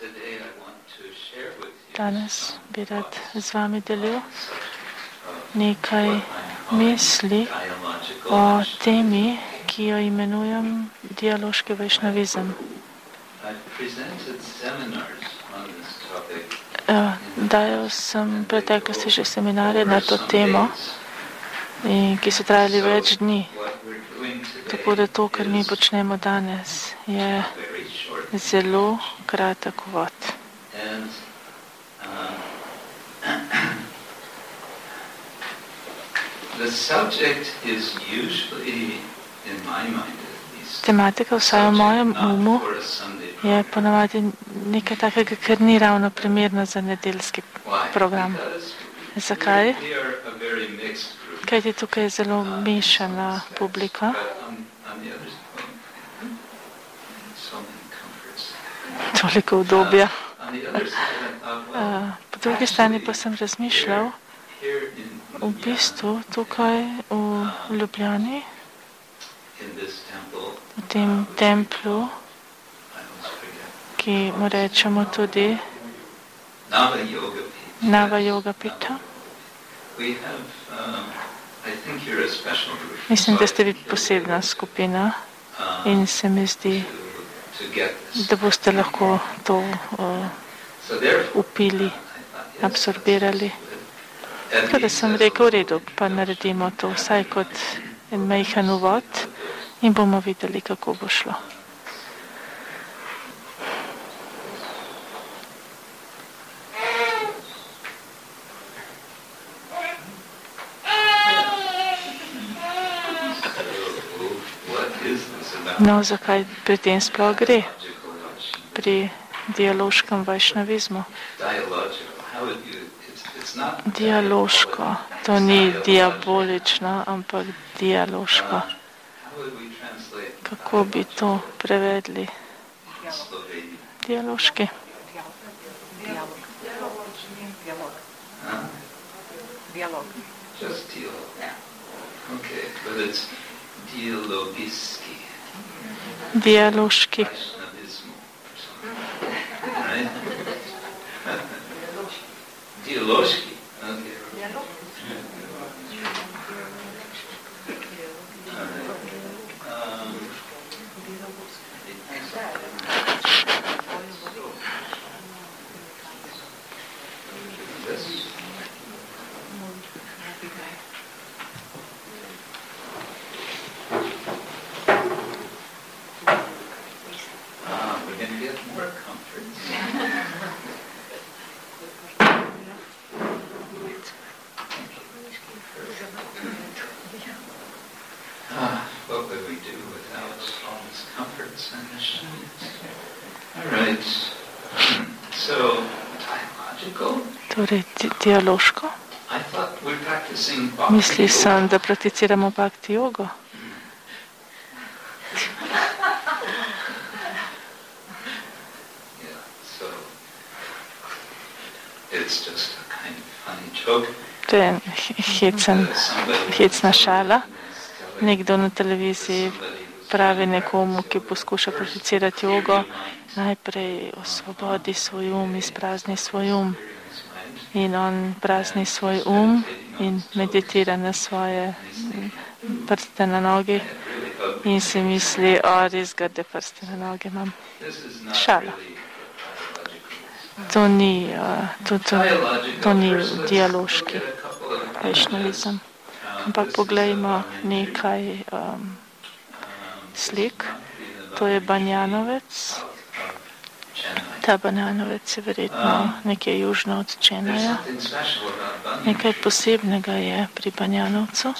Danes bi rad z vami delil nekaj misli o temi, ki jo imenujem dialoški vajšnavizem. Dajal sem v preteklosti že seminarje na to temo, ki so trajali več dni. Tako da to, kar mi počnemo danes, je zelo kratek uvod. Tematika, vsaj v mojem umu, je ponavadi nekaj takega, kar ni ravno primerno za nedeljski program. Zakaj? Kajti tukaj je zelo mešana publika. Toliko udobja. Po drugi strani pa sem razmišljal, v bistvu tukaj v Ljubljani, v tem templu, ki mu rečemo tudi Nava Yoga Pita. Mislim, da ste vi posebna skupina in se mi zdi, da boste lahko to upili, absorbirali. Tako da sem rekel, v redu, pa naredimo to vsaj kot en majhen uvod in bomo videli, kako bo šlo. No, zakaj pri tem sploh gre? Pri dialoškem vajšnavizmu. Dialoško, to ni diabolično, ampak dialoško. Kako bi to prevedli? Dialoški. Dialog. Just dialog. Okay, but it's dialogiski. Dialoški. Right? Dialoški. Okay. What would we do without all these comforts and all right. So, dialogical? Torej, dialoško? I thought we're practicing bhakti. Mislil sem, da prakticiramo bhakti jogo. Yeah, so it's just a kind of funny joke. To je hecna šala. Nekdo na televiziji pravi nekomu, ki poskuša prakticirati jogo, najprej osvobodi svoj izprazni svoj in on prazni svoj in meditira na svoje prste na nogi in si misli, res grde prste na noge imam. Šala. To ni dialoški vajšnavizem. Ampak poglejmo nekaj slik. To je Banjanovec. Ta Banjanovec je verjetno nekje južno od Čenaja. Nekaj posebnega je pri Banjanovcu.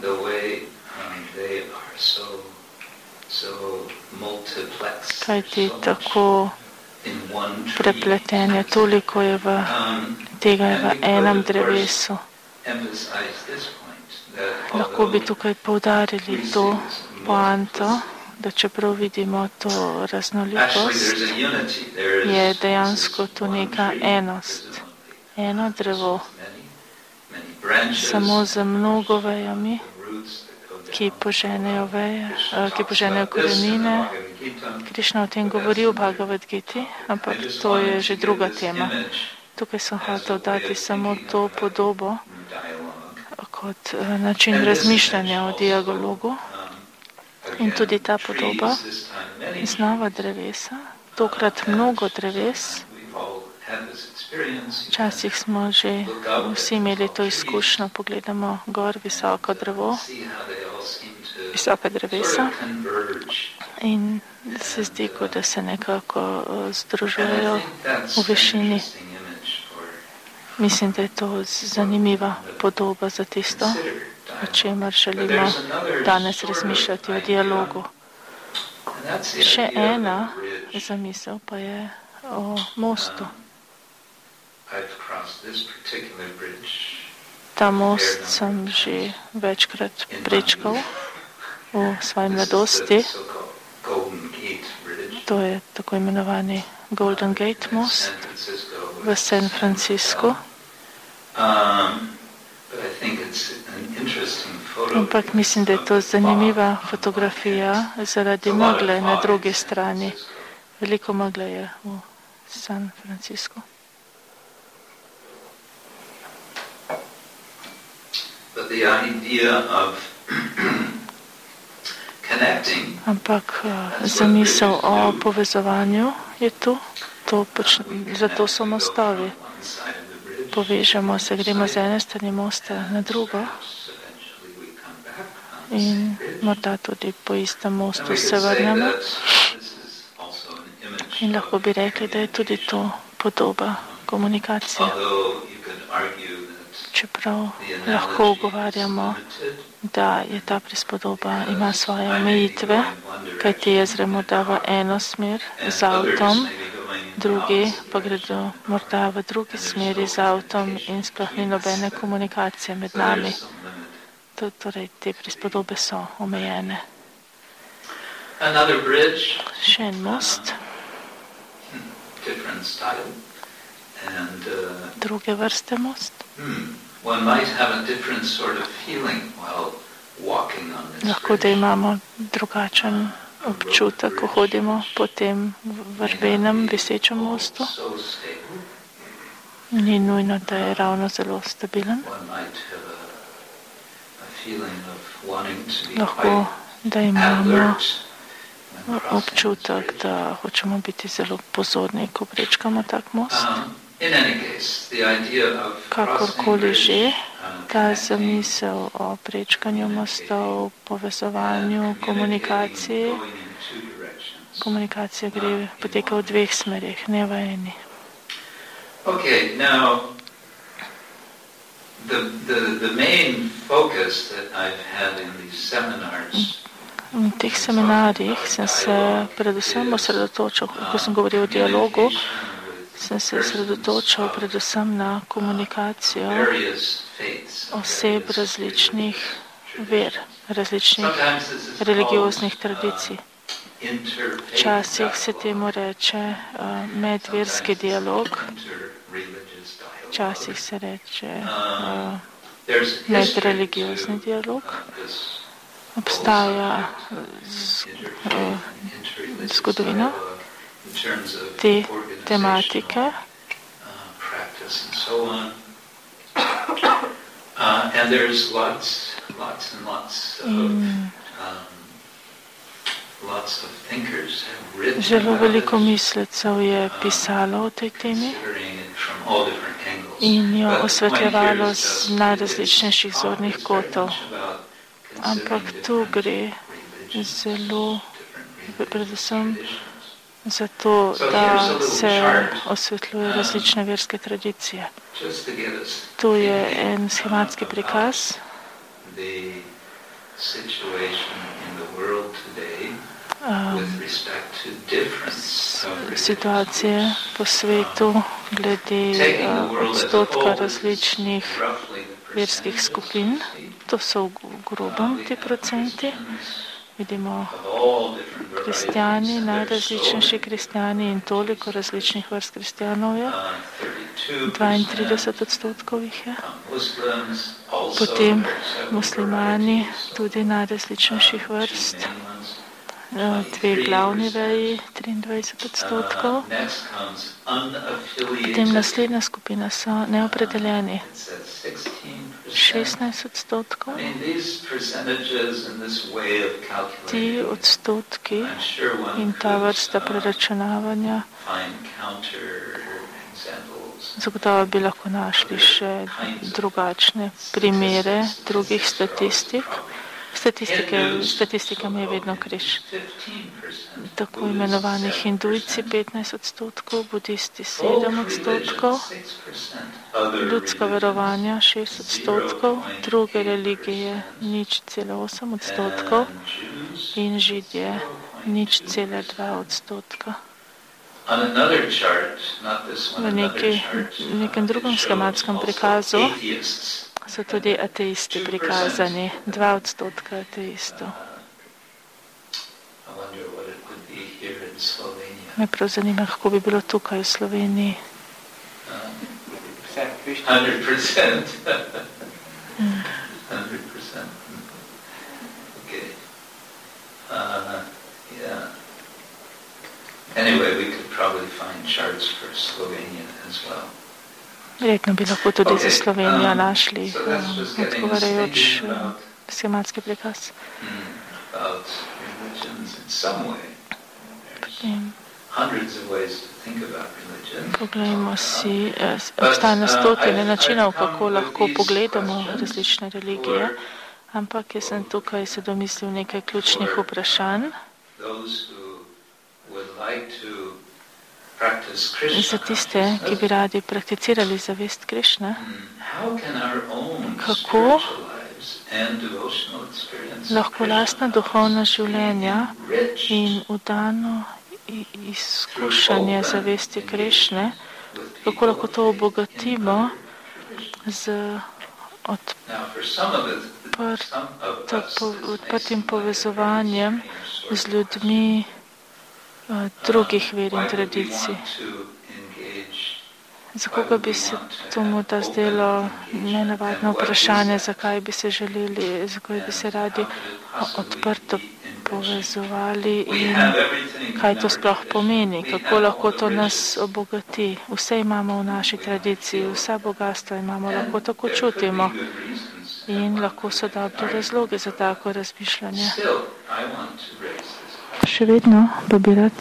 Kajti tako prepletenje, toliko je tega je v enem drevesu. Lahko bi tukaj poudarili to poanto, da čeprav vidimo to raznolikost, je dejansko tu neka enost. Eno drevo, samo z mnogo vejami, ki poženejo korenine. Krišna o tem govori v Bhagavad Giti, ampak to je že druga tema. Tukaj sem hotel dati samo to podobo kot način razmišljanja o dialogu. In tudi ta podoba znova drevesa, tokrat mnogo dreves. Včasih smo že vsi imeli to izkušnjo, pogledamo gor visoko drevo, visoka drevesa in se zdi, kot da se nekako združujejo v višini. Mislim, da je to zanimiva podoba za tisto, o čemer želimo danes razmišljati o dialogu. Še ena zamisel pa je o mostu. Ta most sem že večkrat prečkal v svoji mladosti. To je tako imenovani Golden Gate most v San Franciscu. Ampak mislim, da je to zanimiva fotografija zaradi megle na drugi strani. Veliko megle je v San Franciscu. Ampak zamisel o povezovanju je tu. Zato so mostovi. Povežemo se, gremo z ene strani mosta na drugo in morda tudi po istem mostu se vrnemo. In lahko bi rekli, da je tudi to podoba komunikacije. Čeprav lahko ugovarjamo, da je ta prispodoba, ima svoje omejitve, kajti jaz gremo da v eno smer z avtom, drugi pa gredo morda v drugi smeri z avtom in sploh ni nobene komunikacije med nami. Torej, te prispodobe so omejene. Še en most. Druge vrste most. Lahko da imamo drugačen občutek, ko hodimo po tem vrbenem, visečem mostu. Ni nujno, da je ravno zelo stabilen. Lahko da imamo občutek, da hočemo biti zelo pozorni, ko prečkamo tak most. Kakorkoli že, ta zamisel o prečkanju mostov, povezovanju, komunikaciji, komunikacija poteka v dveh smerih, ne v eni. Okay, now the main focus that I've had in these seminars. V teh seminarjih sem se predvsem osredotočil, ko sem govoril o dialogu, sem se osredotočil predvsem na komunikacijo oseb različnih ver, različnih religioznih tradicij. Včasih se temu reče medverski dialog, včasih se reče medreligiozni dialog. Obstaja zgodovina te tematike. Zelo veliko mislecev je pisalo o tej temi in jo osvetljevalo z najrazličnejših zornih kotov. Ampak tu gre zelo predvsem za to, da se osvetljuje različne verske tradicije. Tu je en schematski prikaz situacije po svetu glede odstotka različnih verskih skupin. To so v grobem ti procenti. Vidimo kristijani, najrazličnejši kristijani in toliko različnih vrst kristijanov je. 32% jih je. Potem muslimani, tudi najrazličnejših vrst. Dve glavni veji, 23%. Potem naslednja skupina so neopredeljeni, 16%. Ti odstotki in ta vrsta preračunavanja, zagotovo bi lahko našli še drugačne primere drugih statistik. Statistikam je vedno križ. Tako imenovani hindujci 15%, budisti 7%, ljudska verovanja 6%, druge religije 0,8% in židje 0,2%. V nekem drugom schematskem prikazu so tudi ateisti prikazani, 2% ateistov. Me prav zanima, kako bi bilo tukaj v Sloveniji. 100%. Okay. Yeah. Anyway, we could probably find charts for Slovenia as well. Verjetno bi lahko tudi za Slovenijo našli odgovarajoč schematski prikaz. Poglejmo si, obstaja na stotine načinov, kako lahko pogledamo različne religije, ampak jaz sem tukaj se domislil nekaj ključnih vprašanj. Za tiste, ki bi radi prakticirali zavest Krišne, kako lahko lastna duhovna življenja in vdano izkušanje zavesti Krišne, kako lahko to obogatimo z odprtim povezovanjem z ljudmi drugih ver in tradicij. Za koga bi se to morda zdelo nenavadno vprašanje, zakaj bi se želeli, zakaj bi se radi odprto povezovali in kaj to sploh pomeni, kako lahko to nas obogati. Vse imamo v naši tradiciji, vsa bogatstva imamo, lahko tako čutimo in lahko so dobri razlogi za tako razmišljanje. Še vedno pa bi rad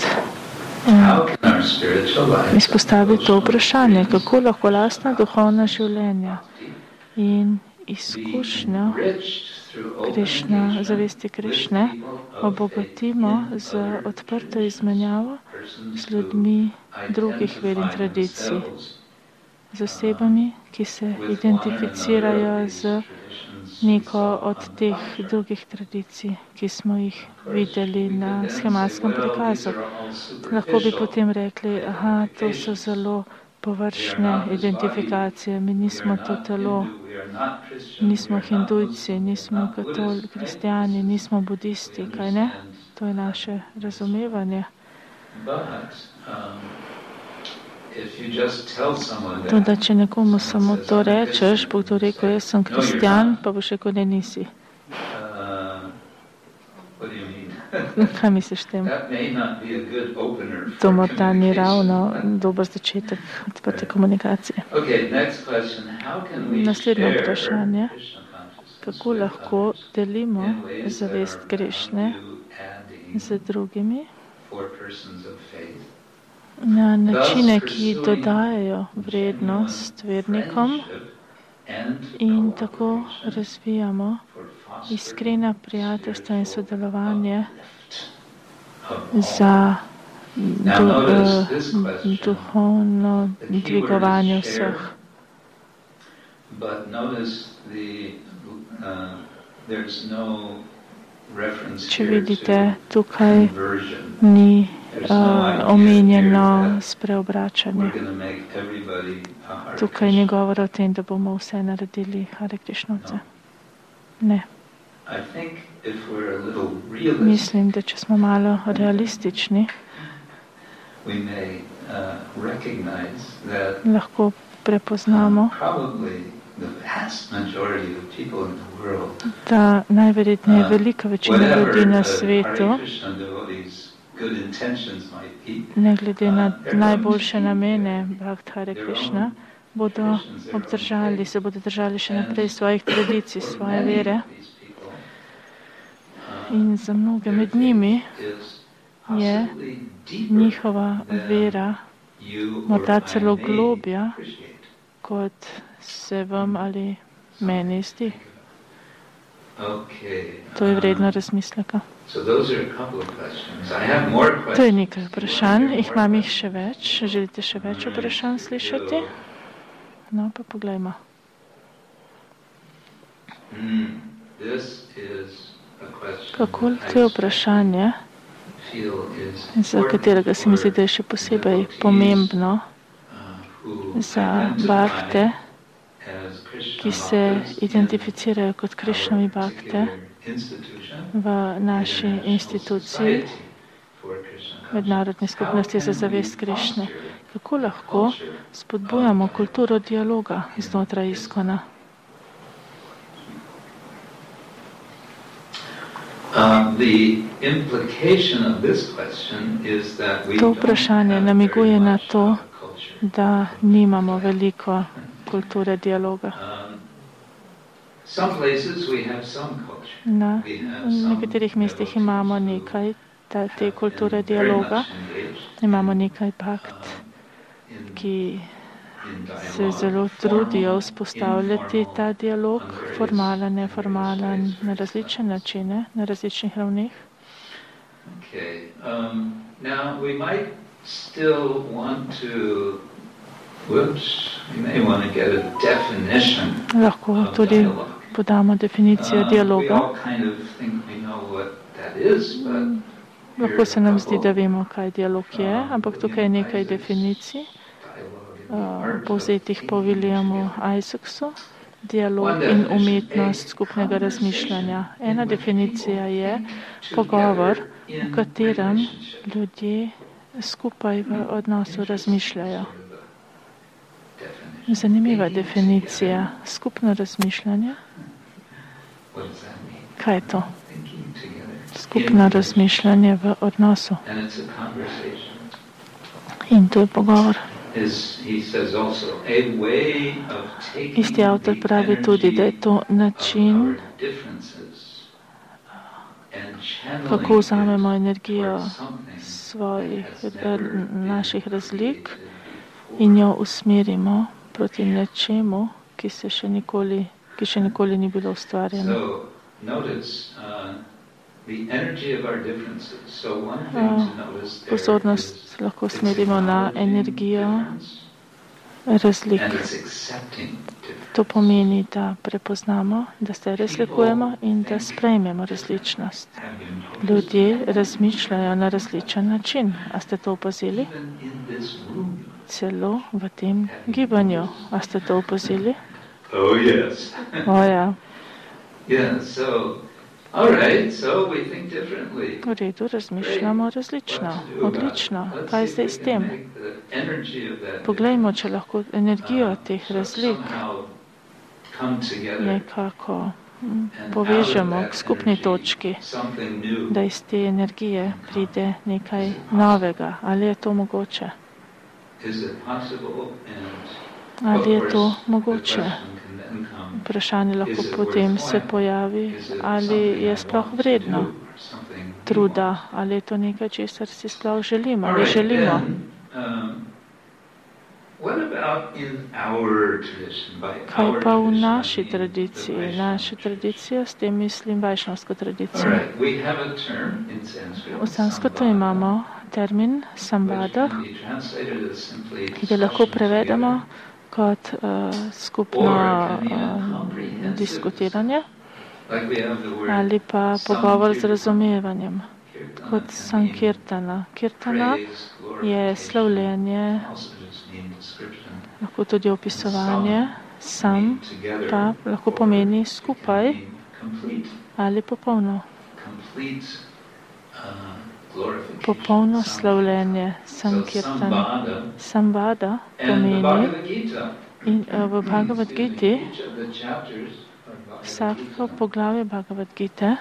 izpostavil to vprašanje, kako lahko lastna duhovna življenja in izkušnja Krišne, zavesti Krišne obogatimo z odprto izmenjavo z ljudmi drugih ver in tradicij, z osebami, ki se identificirajo z neko od teh drugih tradicij, ki smo jih videli na schematskem prikazu. Lahko bi potem rekli, to so zelo površne identifikacije, mi nismo to telo, nismo hindujci, nismo kristijani, nismo budisti, kaj ne? To je naše razumevanje. Toda, če nekomu samo to rečeš, bo to rekel, jaz sem kristijan, pa boš rekel, ne, nisi. Kaj misliš tem? To morda ni ravno dober začetek odprte komunikacije. Naslednje vprašanje. Kako lahko delimo zavest Krišne z drugimi na načine, ki dodajajo vrednost vernikom in tako razvijamo iskrena prijateljstva in sodelovanje za duhovno dvigovanje vseh. Če vidite, tukaj ni omenjeno spreobračanje. Tukaj ni govora o tem, da bomo vse naredili Hare Krišnovce. Ne. Mislim, da če smo malo realistični, lahko prepoznamo, da najverjetneje velika večina ljudi na svetu, ne glede na najboljše namene Bhakt Hare Krishna, se bodo držali še naprej svojih tradicij, svoje vere. In za mnoge med njimi je njihova vera morda celo globja, kot se vam ali meni zdi. To je vredno razmisleka. To je nekaj vprašanj, imam jih še več. Želite še več vprašanj slišati? No, pa poglejmo. Kako to je vprašanje, za katerega se mi zdi, da je še posebej pomembno za bhakte, ki se identificirajo kot Krišnovi bhakte v naši instituciji, Mednarodni skupnosti za zavest Krišne. Kako lahko spodbujamo kulturo dialoga znotraj ISKCON-a? To vprašanje namiguje na to, da nimamo veliko kulture dialoga. Na nekaterih mestih imamo nekaj te kulture dialoga, imamo nekaj bhakt, ki se zelo trudijo vzpostavljati ta dialog, formalen, neformalen, na različne načine, na različnih ravneh. Lahko tudi podamo definicijo dialoga. Lahko se nam zdi, da vemo, kaj dialog je, ampak tukaj je nekaj definicij, povzetih po Williamu Isaacsu, dialog in umetnost skupnega razmišljanja. Ena definicija je pogovor, v katerem ljudje skupaj v odnosu razmišljajo. Zanimiva definicija. Skupno razmišljanje. Kaj je to? Skupno razmišljanje v odnosu. In to je pogovor. Isti avtor pravi tudi, da je to način, kako vzamemo energijo naših razlik in jo usmerimo proti nečemu, ki še nikoli ni bilo ustvarjeno. Pozornost lahko usmerimo na energijo razlik. To pomeni, da prepoznamo, da se razlikujemo in da sprejmemo različnost. Ljudje razmišljajo na različen način. A ste to opazili? Celo v tem gibanju. A ste to opazili? Oh, yes. O, ja. Yeah, so, all right, so we think differently. V redu, razmišljamo različno. Odlično. Kaj je zdaj s tem? Poglejmo, če lahko energijo teh razlik nekako povežemo k skupni točki, da iz te energije pride nekaj novega. Ali je to mogoče? Ali je to mogoče? Vprašanje lahko potem se pojavi, ali je sploh vredno truda, ali je to nekaj, česar si sploh želimo, ali želimo. Kaj pa v naši tradiciji? Naša tradicija, s tem mislim vajšnavsko tradicijo. V sanskritu imamo termin sambada, ki ga lahko prevedemo kot skupno diskutiranje ali pa pogovor z razumevanjem, kot sankirtana. Kirtana je slavljenje, lahko tudi opisovanje, sam pa lahko pomeni skupaj ali popolno slavljenje, sankirtan. Sambada pomeni, in v Bhagavad Giti, vsako poglavje Bhagavad Gite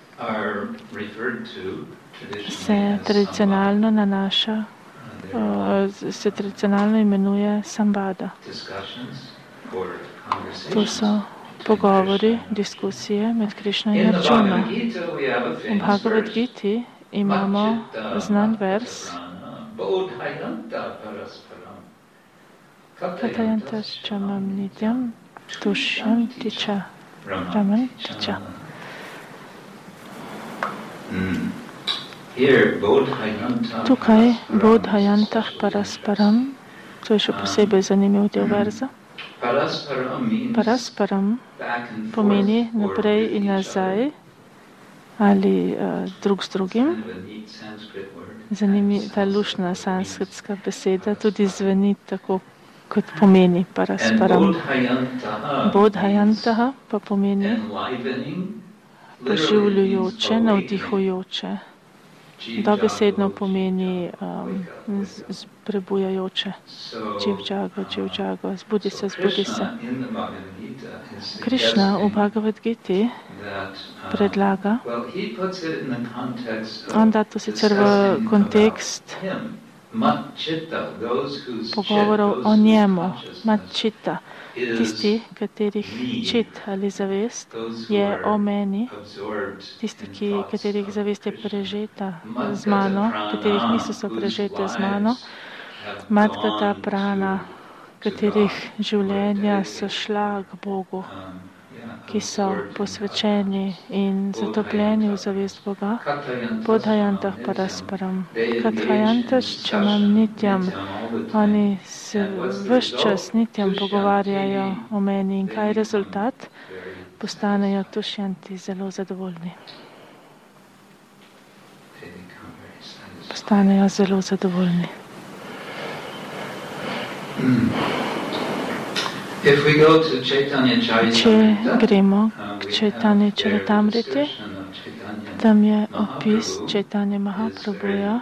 se tradicionalno nanaša, se tradicionalno imenuje Sambada. To so pogovori, diskusije med Krišno in Arjuno. V Bhagavad Giti imamo znan vers Katayantascha mam nityam tushyanticha ramanticha. Tukaj bodhayantah parasparam, to je še posebej zanimiv del verza. Parasparam pomeni naprej in nazaj ali drug z drugim. Ta lušna sanskritska beseda tudi zveni tako, kot pomeni parasparam. Bodhayantaha pa pomeni poživljujoče, navdihujoče. Dobesedno pomeni prebujajoče. Dživdžago, zbudi se. Krišna v Bhagavad Giti predlaga, on da to sicer v kontekst pogovorov o njemu, matčita, tisti, katerih čit ali zavest je o meni, tisti, katerih zavest je prežeta z mano, katerih misli so prežete z mano, matkata prana, katerih življenja so šla k Bogu, ki so posvečeni in zatopljeni v zavest Boga, bodhayantah parasparam. Kathayantascha mam nityam, oni se ves čas nityam pogovarjajo o meni in kaj je rezultat? Postanejo tušjanti zelo zadovoljni. Postanejo zelo zadovoljni. Če gremo k Chaitanya Charitamriti, tam je opis Chaitanya Mahaprabhuja,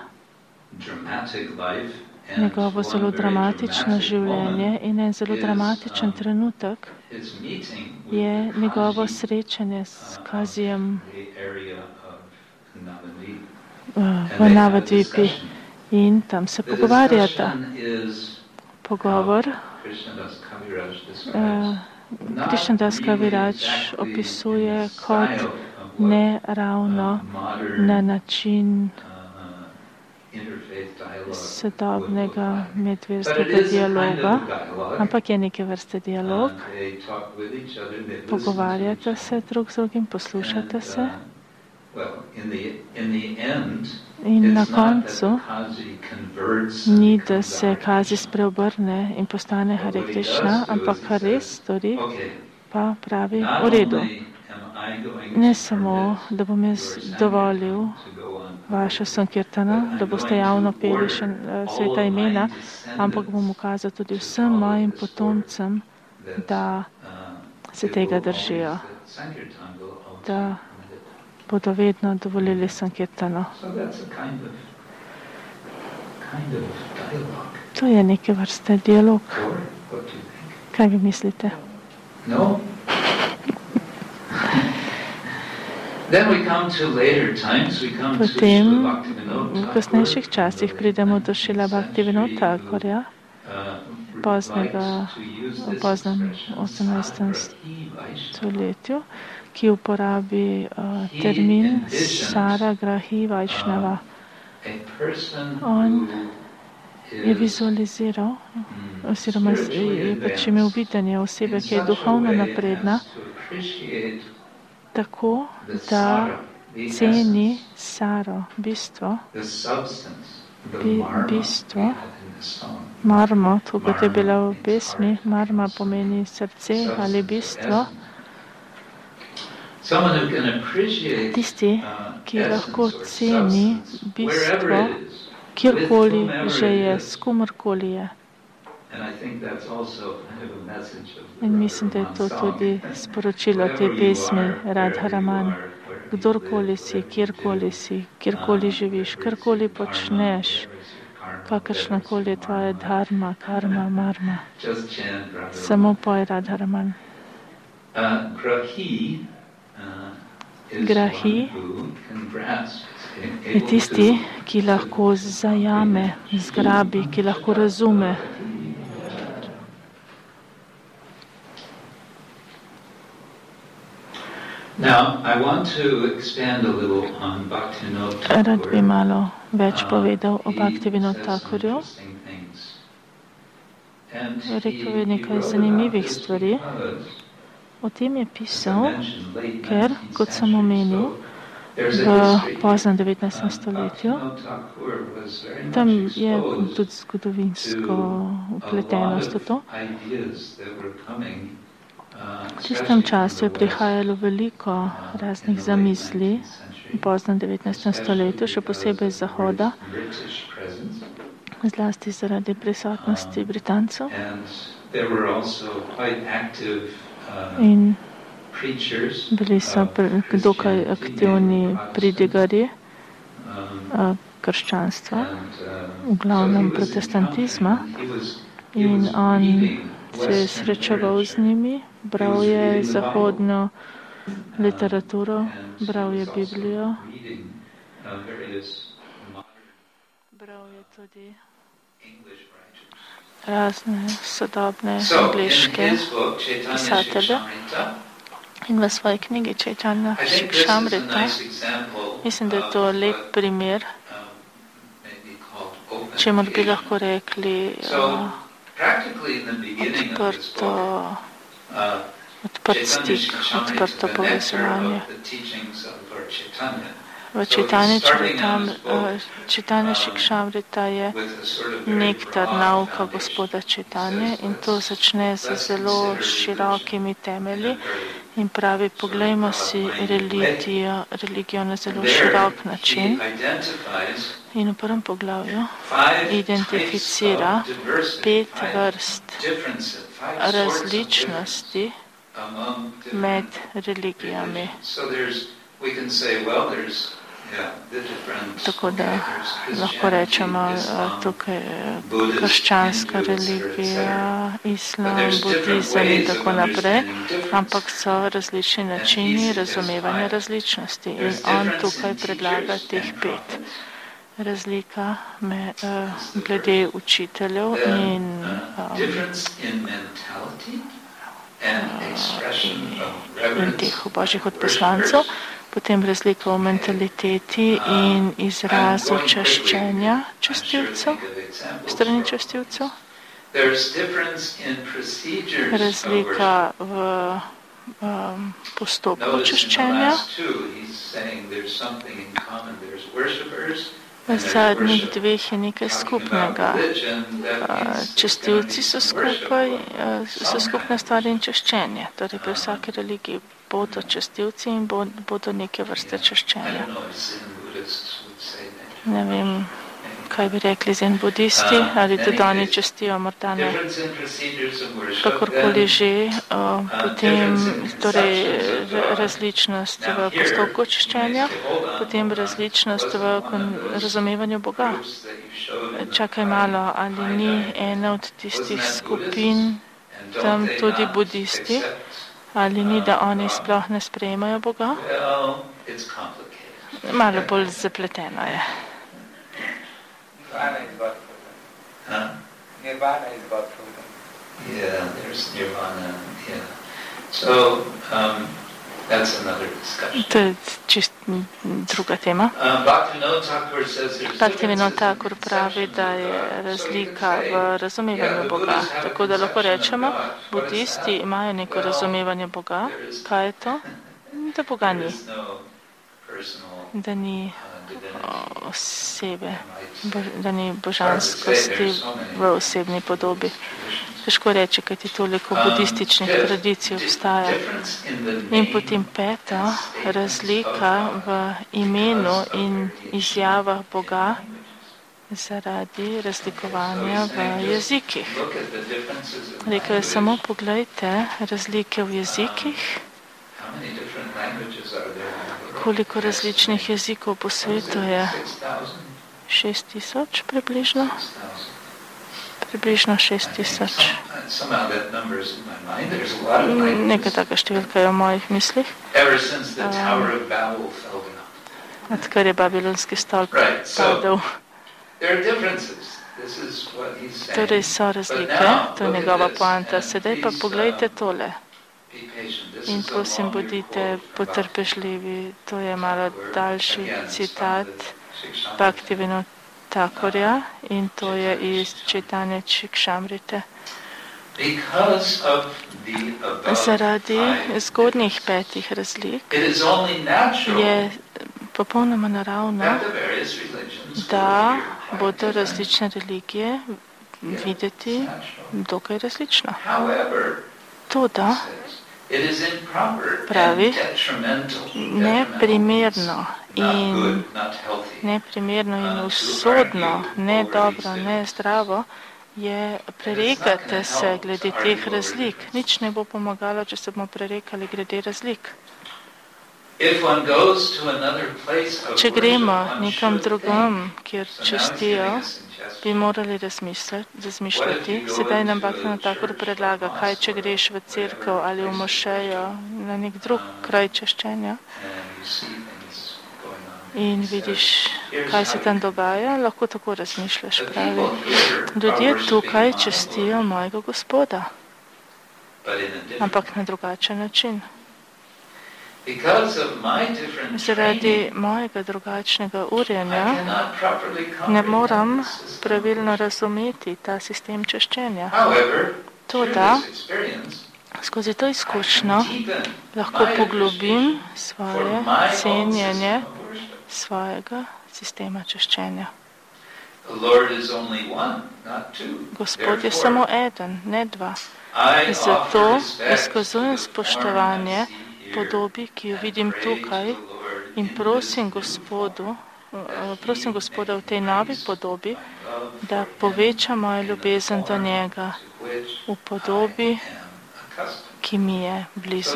njegovo zelo dramatično življenje in en zelo dramatičen trenutek je njegovo srečanje s Kazijem v Navadvipi in tam se pogovarjata. Pogovor Krishnadas Kaviraj opisuje kot neravno na način sodobnega medverskega dialoga, ampak je neke vrste dialog. Pogovarjate se drug z drugim, poslušate se. In na koncu ni, da se Kazi spreobrne in postane Hare Krishna, ampak kar res stori, pa pravi v redu. Ne samo, da bom jaz dovolil vašo sankirtano, da boste javno peli še sveta imena, ampak bom ukazal tudi vsem mojim potomcem, da se tega držijo, da bodo vedno dovolili sankirtano. To je neke vrste dialog. Kaj vi mislite? Potem v kasnejših časih pridemo do Šrila Bhaktivinoda Thakurja, v poznem 18. stoletju, ki uporabi termin Saragrahi Vaishnava. On je vizualiziral, oziroma je pač imel videnje osebe, ki je duhovno napredna, tako, da ceni saro, bistvo, marmo, tako kot je bila v pesmi, marma pomeni srce ali bistvo. Tisti, ki lahko ceni bistvo, kjerkoli že je, s komorkoli je. In mislim, da je to tudi sporočilo te pesmi Radharaman. Kdorkoli si, kjerkoli živiš, karkoli počneš, kakršnakoli je tvoja dharma, karma, marma. Samo poj Radharaman. Grahi je tisti, ki lahko zajame, zgrabi, ki lahko razume. Rad bi malo več povedal o Bhaktivinoda Thakurju. Rekel je nekaj zanimivih stvari. O tem je pisal, ker, kot sem omenil, v poznem 19. stoletju, tam je tudi zgodovinsko upletenost v to. V tistem času je prihajalo veliko raznih zamisli v poznem 19. stoletju, še posebej iz Zahoda, zlasti zaradi prisotnosti Britancev. In bili so dokaj aktivni pridigarji krščanstva, v glavnem protestantizma. In on se je srečeval z njimi, bral je zahodno literaturo, bral je Biblijo, bral je tudi razne sodobne angliške pisatelje. In v svoji knjigi Chaitanya Shikshamrita, mislim, da je to lep primer, čemur bi lahko rekli odprt stik, odprto povezovanje. V Chaitanya Shikshamrita je nektar nauka gospoda Chaitanje in to začne z zelo širokimi temelji in pravi, poglejmo si religijo na zelo širok način. In v prvem poglavju identificira 5 vrst različnosti med religijami. Tako da lahko rečemo, tukaj je krščanska religija, islam, budizem in tako naprej, ampak so različni načini razumevanja različnosti. In on tukaj predlaga teh 5. Razlika glede učiteljev in teh božjih odposlancev, potem razlika v mentaliteti in izrazu čaščenja častilcev, strani častilcev, razlika v postopku čaščenja. V zadnjih 2 je nekaj skupnega. Častilci so skupna stvar in čaščenje. Torej pri vsaki religiji bodo častilci in bodo neke vrste čaščenja. Ne vem, kaj bi rekli zen budisti, ali tudi oni častijo, morda ne. Kakorkoli že, potem torej različnost v postopku čaščenja, potem različnost v razumevanju Boga. Čakaj malo, ali ni ena od tistih skupin tam tudi budisti, ali ni, da oni sploh ne sprejemajo Boga? Malo bolj zapleteno je. Nirvana is about freedom. Yeah, there's nirvana. Yeah. So that's another discussion. To je čist druga tema. Bhaktivinoda Thakur pravi, da je razlika v razumevanju Boga. Tako da lahko rečemo, budisti imajo neko razumevanje Boga. Kaj je to? Da Boga ni. Da ni osebe, da ni božanskosti v osebni podobi. Težko reči, kaj ti toliko budističnih tradicij obstaja. In potem 5. razlika v imenu in izjavah Boga zaradi razlikovanja v jezikih. Rekel je, samo pogledajte razlike v jezikih, koliko različnih jezikov po svetu je. 6000 približno? Približno 6000. Neka taka številka je v mojih mislih. Odkar je Babilonski stolp padel. Torej so razlike, to je njegova poanta. Sedaj pa pogledajte tole. In prosim, bodite potrpežljivi. To je malo daljši citat Bhaktivinoda Thakurja in to je iz Čitanje Čikshamrite. Zaradi zgodnjih 5 razlik je popolnoma naravno, da bodo različne religije videti dokaj različno. Toda, pravi, neprimerno in usodno, ne dobro, ne zdravo je prerekati se glede teh razlik. Nič ne bo pomagalo, če se bomo prerekali glede razlik. Če gremo nekam drugam, kjer čestijo, bi morali razmišljati. Sedaj nam Bhaktivinoda Thakur predlaga, kaj če greš v cerkev ali v mošejo, na nek drug kraj češčenja in vidiš, kaj se tam dogaja, lahko tako razmišljaš, pravi. Ljudje tukaj čestijo mojega Gospoda, ampak na drugačen način. Zaradi mojega drugačnega urjenja ne moram pravilno razumeti ta sistem češčenja. Toda, skozi to izkušnjo lahko poglobim svoje cenjenje svojega sistema češčenja. Gospod je samo eden, ne dva. Zato izkazujem spoštovanje podobi, ki jo vidim tukaj in prosim Gospoda v tej novi podobi, da poveča mojo ljubezen do njega v podobi, ki mi je blizu.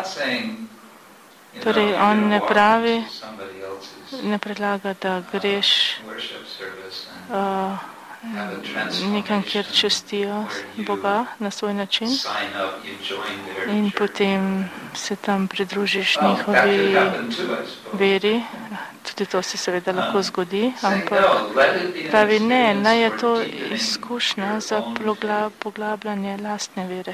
Torej, on ne pravi, ne predlaga, da greš nekam, kjer čestijo Boga na svoj način in potem se tam pridružiš njihovi veri. Tudi to se seveda lahko zgodi, ampak pravi ne, naj je to izkušnja za poglabljanje lastne vere.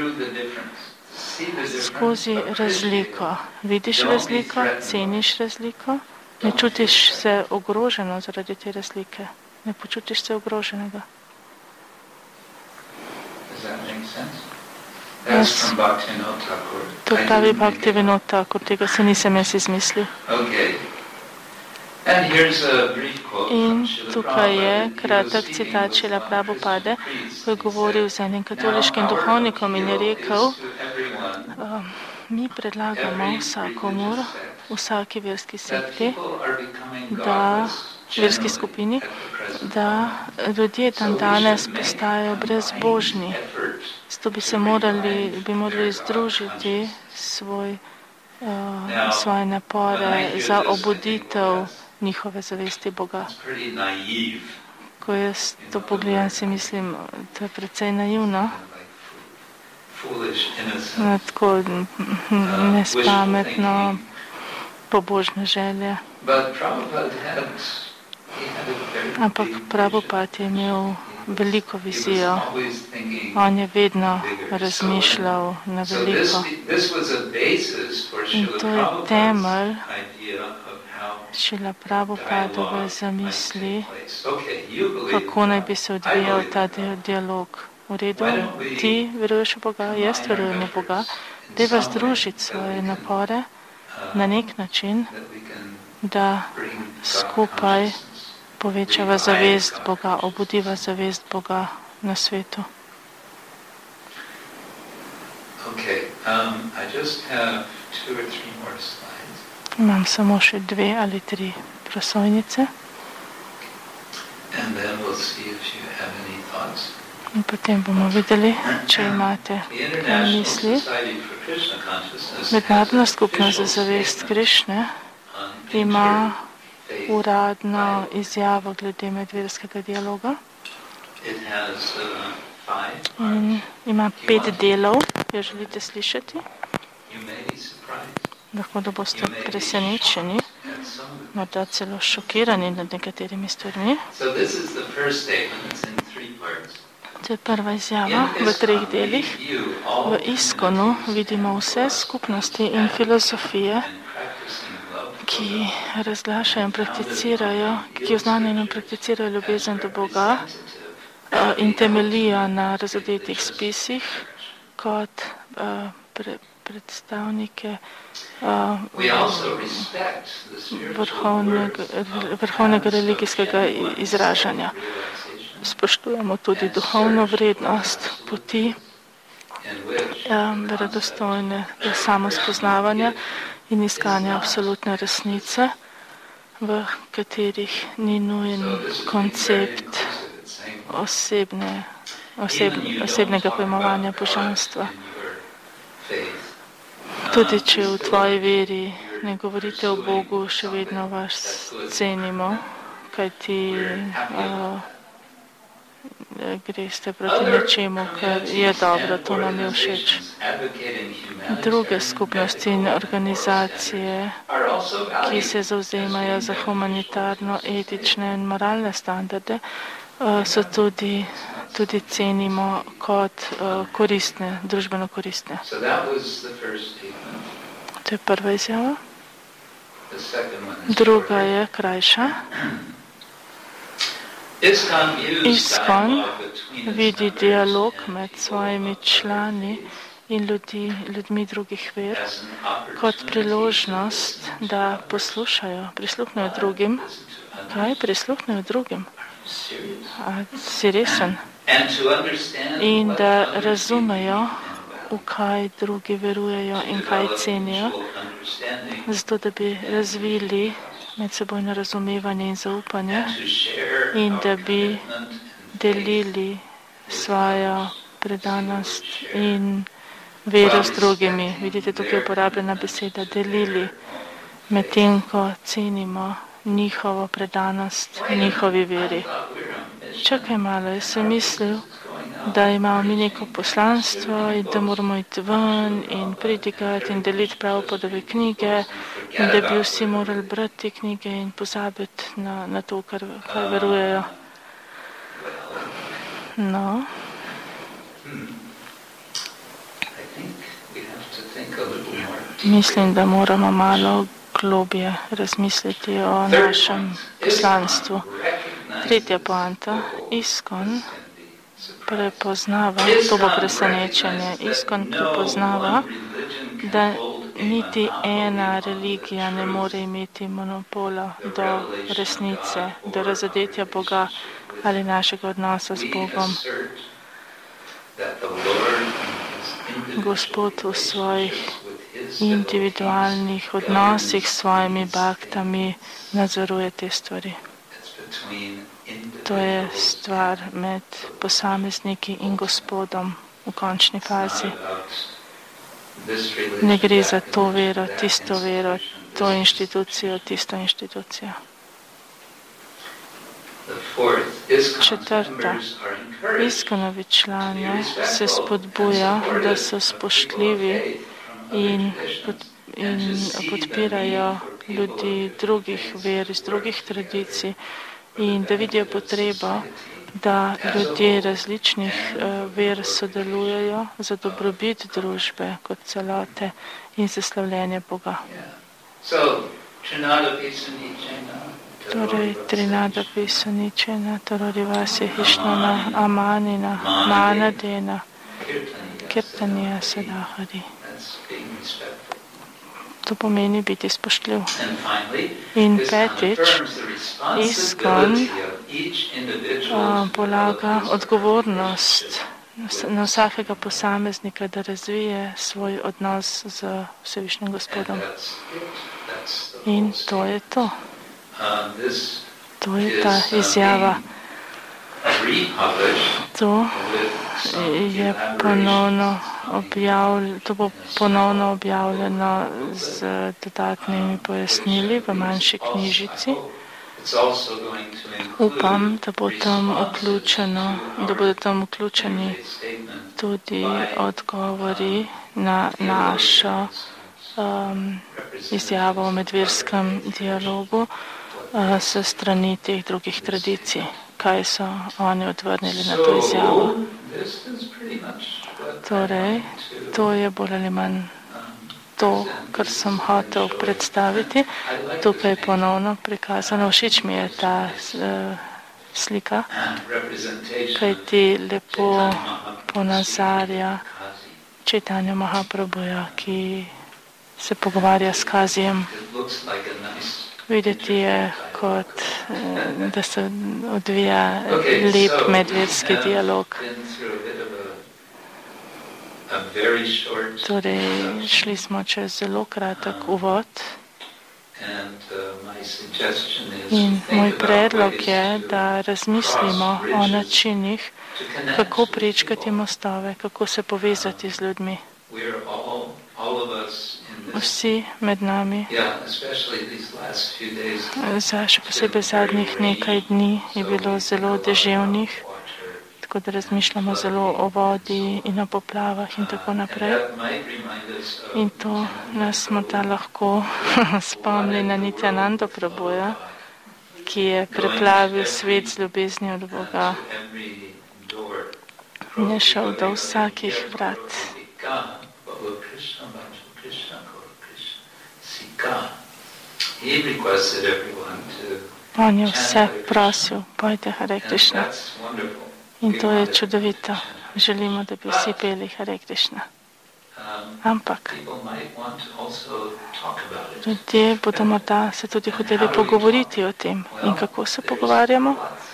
Skozi razliko. Vidiš razliko, ceniš razliko, ne čutiš se ogroženo zaradi te razlike. Ne počutiš se ogroženega. To pravi Bhaktivinoda Thakur, tega se nisem jaz izmislil. In tukaj je kratek citat Šrila Prabhupade, ko je govoril z enim katoliškim duhovnikom in je rekel, mi predlagamo vsakomur, vsaki verski sekti, verski skupini, da ljudje dan danes postajajo brezbožni. Zato bi morali združiti svoje napore za obuditev njihove zavesti Boga. Ko jaz to pogledam, si mislim, to je precej naivno, tako nespametno, pobožne želje. Ampak Prabhupada je imel veliko vizijo. On je vedno razmišljal na veliko. In to je temelj Šrila Prabhupadove zamisli, kako naj bi se odvijal ta dialog. V redu, ti veruješ v Boga, jaz verujem v Boga, dajva združiti svoje napore na nek način, da skupaj povečava zavest Boga, obudiva zavest Boga na svetu. Imam samo še 2 ali 3 prosojnice. In potem bomo videli, če imate kaj misli. Mednarodna skupnost za zavest Krišne ima uradno izjavo glede medverskega dialoga. In ima 5 delov, jo želite slišati. Lahko da boste presenečeni, morda celo šokirani nad nekaterimi stvarmi. To je prva izjava v 3 delih. V ISKCON-u vidimo vse skupnosti in filozofije, ki razglašajo in prakticirajo, ki oznanjajo in prakticirajo ljubezen do Boga in temelijo na razodetih spisih kot predstavnike vrhovnega religijskega izražanja. Spoštujemo tudi duhovno vrednost poti verodostojne samospoznavanja in iskanja absolutne resnice, v katerih ni nujen koncept osebnega pojmovanja božanstva. Tudi če v tvoji veri ne govorite o Bogu, še vedno vas cenimo, kajti greste proti nečemu, kar je dobro, to nam je všeč. Druge skupnosti in organizacije, ki se zavzemajo za humanitarno, etične in moralne standarde, so tudi cenimo kot koristne, družbeno koristne. To je prva izjava. Druga je krajša. ISKCON vidi dialog med svojimi člani in ljudmi drugih ver kot priložnost, da poslušajo, prisluhnejo drugim. Kaj? Prisluhnejo drugim? A si resen? In da razumejo, v kaj drugi verujejo in kaj cenijo, zato da bi razvili medsebojno razumevanje in zaupanje in da bi delili svojo predanost in vero s drugimi. Vidite, tukaj je uporabljena beseda delili, medtem ko cenimo njihovo predanost, njihovi veri. Čakaj malo, jaz sem mislil, da imamo mi neko poslanstvo in da moramo iti ven in pridigati in deliti pravopodobne knjige in da bi vsi morali brati te knjige in pozabiti na to, kar verujejo. No. Mislim, da moramo malo globje razmisliti o našem poslanstvu. Tretja poanta, ISKCON prepoznava, to bo presenečenje, ISKCON prepoznava, da niti ena religija ne more imeti monopola do resnice, do razodetja Boga ali našega odnosa z Bogom. Gospod v svojih individualnih odnosih s svojimi baktami nadzoruje te stvari. To je stvar med posamezniki in Gospodom v končni fazi. Ne gre za to vero, to inštitucijo, tisto inštitucijo. Četrta, ISKCON-ovi člani se spodbuja, da so spoštljivi in podpirajo ljudi drugih ver, iz drugih tradicij in da vidijo potrebo, da ljudje različnih ver sodelujejo za dobrobit družbe kot celote in za slavljenje Boga. Torej, Trinada Pisaničena, Tororivasi Hišnana, Amanina, Manadena, Kirtanija Sadahari. To pomeni biti spoštljiv. In petič, ISKCON polaga odgovornost na vsakega posameznika, da razvije svoj odnos z Vsevišnjim Gospodom. In to je to. To je ta izjava. To je to bo ponovno objavljeno z dodatnimi pojasnili v manjši knjižici. Upam, da bodo tam vključeni tudi odgovori na našo izjavo o medverskem dialogu s strani teh drugih tradicij. Kaj so oni odvrnili na to izjavo? Torej, to je bolj ali manj to, kar sem hotel predstaviti. Tukaj je ponovno prikazano. Všeč mi je ta slika, kaj ti lepo ponazarja Chaitanya Mahaprabhuja, ki se pogovarja s Kazijem. Videti je, kot da se odvija lep medvedski dialog. Torej, šli smo čez zelo kratek uvod in moj predlog je, da razmislimo o načinih, kako prečkati mostove, kako se povezati z ljudmi. Vsi med nami, še posebej zadnjih nekaj dni je bilo zelo deževnih, tako da razmišljamo zelo o vodi in o poplavah in tako naprej. In to nas morda lahko spomni na Nityananda Prabhuja, ki je preplavil svet z ljubeznijo od Boga in je šel do vsakih vrat. On je vse prosil, pojte Hare Krishna. In to je čudovito. Želimo, da bi vsi peli Hare Krishna. Ampak ljudje bodo morda se tudi hoteli pogovoriti o tem. In kako se pogovarjamo?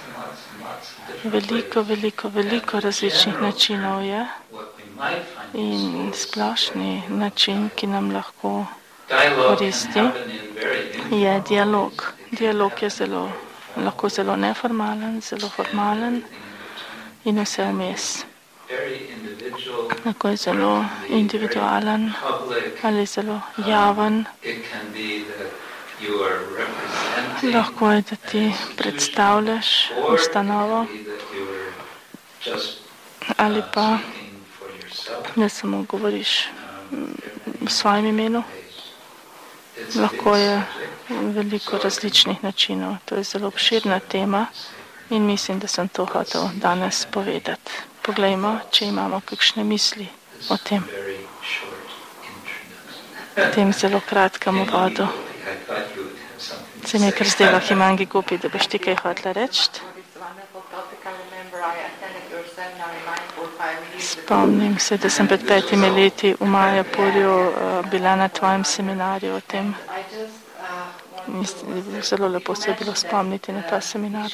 Veliko različnih načinov je. In splošni način, ki nam lahko koristi, je dialog. Dialog je lahko zelo neformalen, zelo formalen in vse vmes. Lahko je zelo individualen ali zelo javen. Lahko je, da ti predstavljaš ustanovo ali pa da samo govoriš v svojem imenu. Lahko je veliko različnih načinov. To je zelo obširna tema in mislim, da sem to hotel danes povedati. Poglejmo, če imamo kakšne misli o tem. Tem zelo kratkem uvodu. Se mi je kar zdelo, Himangi Gopi, da boš ti kaj hotela reči? Spomnim se, da sem pred 5 leti v Majapurju bila na tvojem seminarju o tem. Zelo lepo se je bilo spomniti na ta seminar.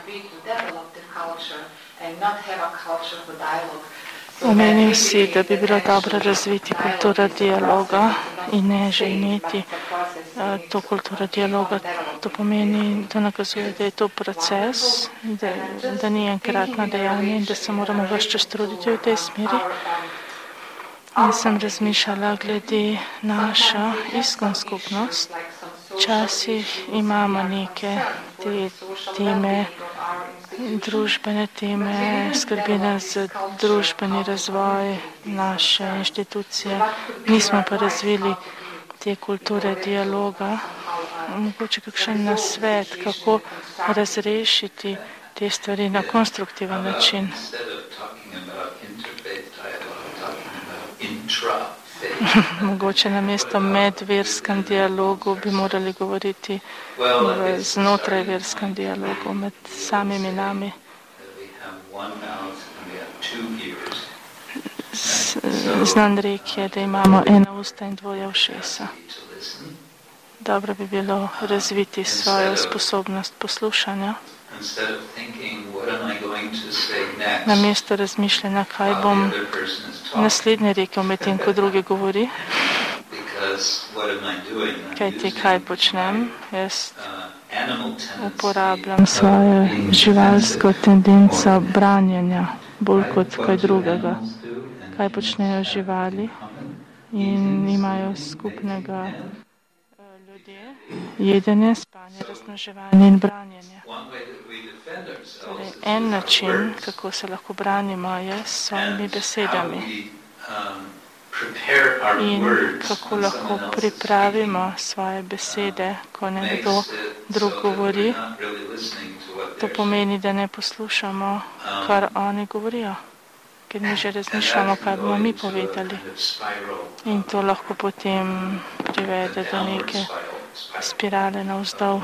Omenil si, da bi bilo dobro razviti kulturo dialoga in ne že imeti to kulturo dialoga. To pomeni, da nakazuje, da je to proces, da ni enkratno dejanje in da se moramo ves čas truditi v tej smeri. In sem razmišljala glede našo ISKCON skupnost. Včasih imamo neke te teme, družbene teme, skrbi nas za družbeni razvoj naše inštitucije. Nismo pa razvili te kulture dialoga. Mogoče kakšen nasvet, kako razrešiti te stvari na konstruktiven način. Mogoče namesto medverskem dialogu bi morali govoriti znotraj verskem dialogu med samimi nami. Znan rek je, da imamo ena usta in dvoje ušesa. Dobro bi bilo razviti svojo sposobnost poslušanja. Namesto razmišljanja, kaj bom naslednje rekel, medtem ko drugi govori, kaj počnem, jaz uporabljam svojo živalsko tendenco branjenja bolj kot kaj drugega. Kaj počnejo živali in imajo skupnega ljudje? Jedenje, spanje, razmnoževanje in branjenje. Torej, en način, kako se lahko branimo, je s svojimi besedami. In kako lahko pripravimo svoje besede, ko nekdo drug govori, to pomeni, da ne poslušamo, kar oni govorijo, ker mi že razmišljamo, kaj bomo mi povedali. In to lahko potem privede do neke spirale navzdol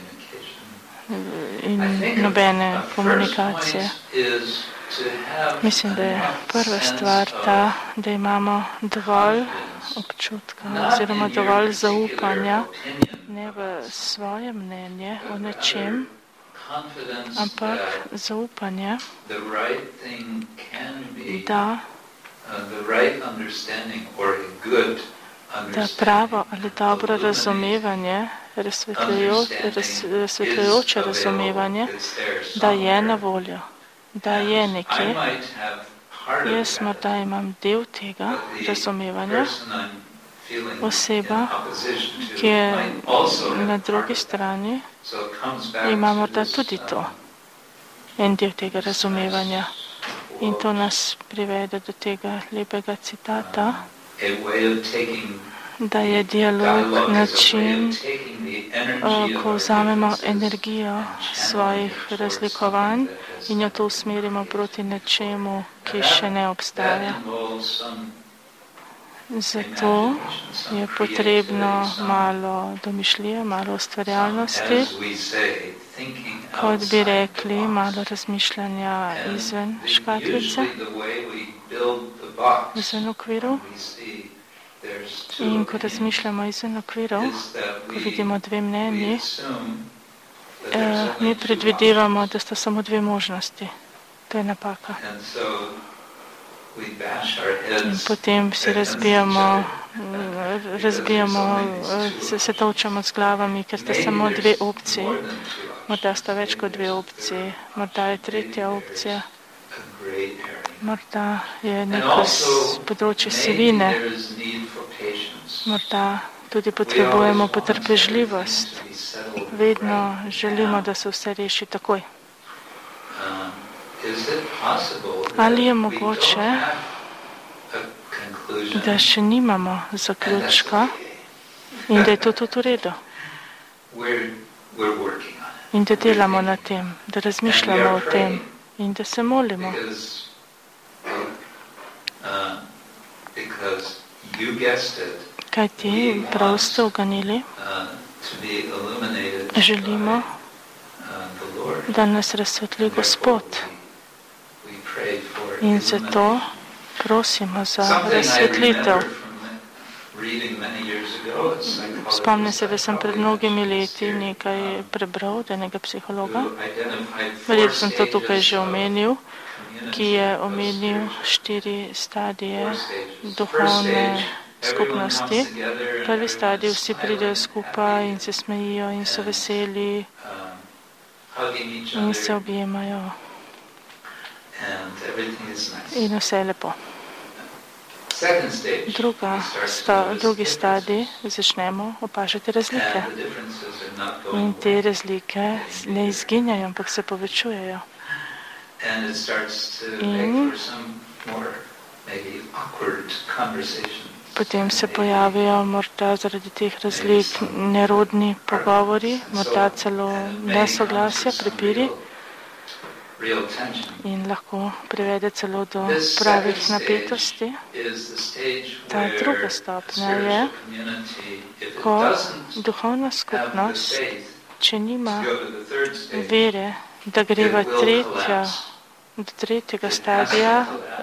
in nobene komunikacije. Mislim, da je prva stvar ta, da imamo dovolj občutka oziroma dovolj zaupanja ne v svoje mnenje o nečem, ampak zaupanje, da pravo ali dobro razumevanje, razsvetljujoče razumevanje, da je na voljo, da je nekje. Jaz morda imam del tega razumevanja, oseba, ki je na drugi strani, ima morda tudi to, en del tega razumevanja. In to nas privede do tega lepega citata, da je dialog način, ko vzamemo energijo svojih razlikovanj in jo to usmerimo proti nečemu, ki še ne obstaja. Zato je potrebno malo domišljije, malo ustvarjalnosti, kot bi rekli, malo razmišljanja izven škatlice, izven okvirov. In ko razmišljamo izven okvirov, ko vidimo dve mnenji, mi predvidevamo, da sta samo dve možnosti. To je napaka. In potem si se točamo z glavami, ker sta samo dve opciji. Morda sta več kot dve opciji. Morda je tretja opcija. Morda je neko področje sivine. Morda tudi potrebujemo potrpežljivost. Vedno želimo, da se vse reši takoj. Ali je mogoče, da še nimamo zaključka in da je to tudi v redu? In da delamo na tem, da razmišljamo o tem in da se molimo. Kaj ti prav ste uganili? Želimo, da nas razsvetli Gospod. In zato prosimo za razsvetlitev. Spomnim se, da sem pred mnogimi leti nekaj prebral od enega psihologa. Verjetno sem to tukaj že omenil, ki je omenil 4 stadije duhovne skupnosti. Prvi stadij, vsi pridejo skupaj in se smejijo in so veseli in se objemajo. In vse je lepo. Drugi stadij začnemo opažati razlike. In te razlike ne izginjajo, ampak se povečujejo. In potem se pojavijo morda zaradi teh razlik nerodni pogovori, morda celo nesoglasja, prepiri. In lahko privede celo do pravih napetosti. Ta druga stopnja je, ko duhovna skupnost, če nima vere, da gre do tretjega stadija,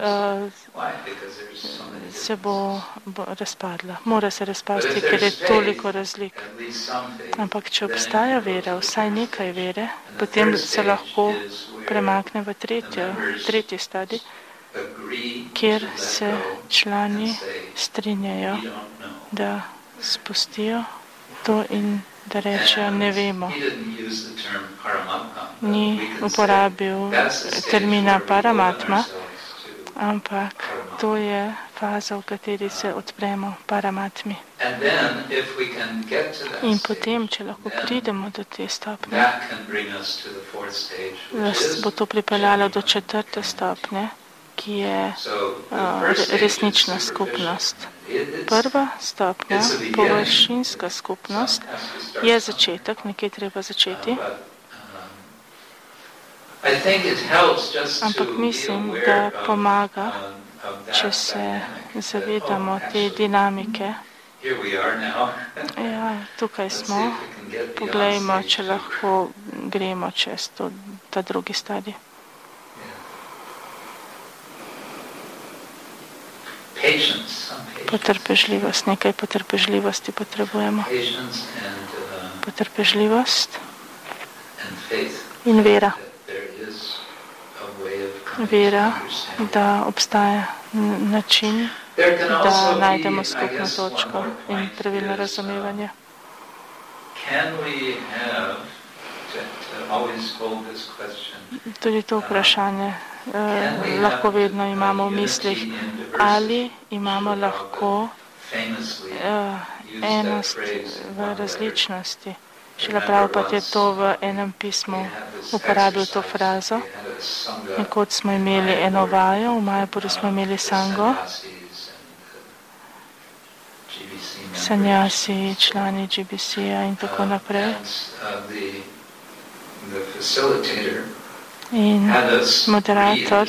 se bo razpadla. Mora se razpasti, ker je toliko razlik. Ampak če obstaja vera, vsaj nekaj vere, potem se lahko premakne v tretji stadij, kjer se člani strinjajo, da spustijo to in da rečejo, ne vemo. He didn't use the term Paramatma, but Ni we can uporabil say that's the stage termina where we open Paramatma, ourselves to ampak to je faza, v kateri se odpremo Paramatmi. And then, if we can get to that In stage, potem, če lahko then pridemo do te stopnje, that can bring us to the fourth stage, which nas is bo to pripeljalo do četrte stopnje, ki je so the first stage is resnična superficial. skupnost. It's Prva stopnja, It's the beginning. površinska skupnost, has to start je somewhere. začetek, nekje treba začeti, But, I think it helps just to ampak be mislim, aware da of, pomaga, of that če se dynamic, zavedamo that, te dinamike. here we are now. Ja, tukaj Let's see smo, if we can get beyond poglejmo, stage če two. lahko gremo čez ta drugi stadij. Patience, some patience. Potrpežljivost, nekaj potrpežljivosti potrebujemo. Patience Potrpežljivost and faith. in vera. That there is a way of coming Vera, to understanding. da obstaja način, There can da also be, najdemo I skupno guess, one točko more in point pravilno is, razumevanje. can we have to always hold this question? Tudi to vprašanje lahko vedno imamo v mislih, ali imamo lahko enost v različnosti. Šele Prabhupada je to v enem pismu uporabil to frazo. Nekoč smo imeli eno vajo, v Majapuru smo imeli sango, sanjasi, člani GBC-ja in tako naprej. In moderator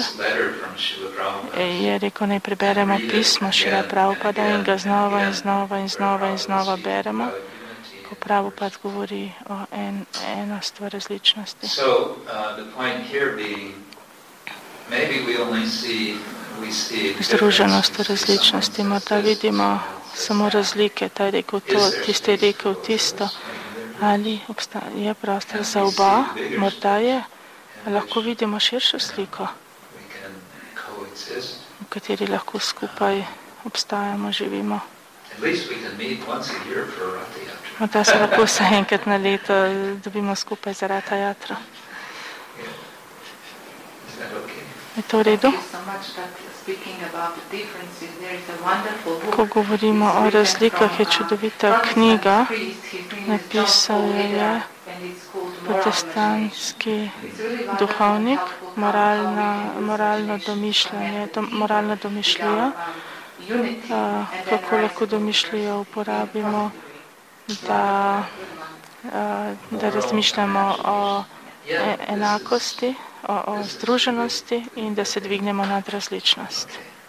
je rekel, naj preberemo pismo Šrila Prabhupada in ga znova in znova in znova in znova beremo, ko Prabhupada govori o enost v različnosti. Združenost v različnosti, morda vidimo samo razlike, ta je rekel to, tisti je rekel tisto, ali je prostor za oba, morda je, lahko vidimo širšo sliko, v kateri lahko skupaj obstajamo, živimo. Morda se lahko vsaj enkrat na leto dobimo skupaj za Ratha Yatra. Je to v redu? Ko govorimo o razlikah, je čudovita knjiga, napisal jo je protestantski duhovnik, moralno domišljijo, kako lahko domišljijo uporabimo, da razmišljamo o enakosti, o združenosti in da se dvignemo nad različnost.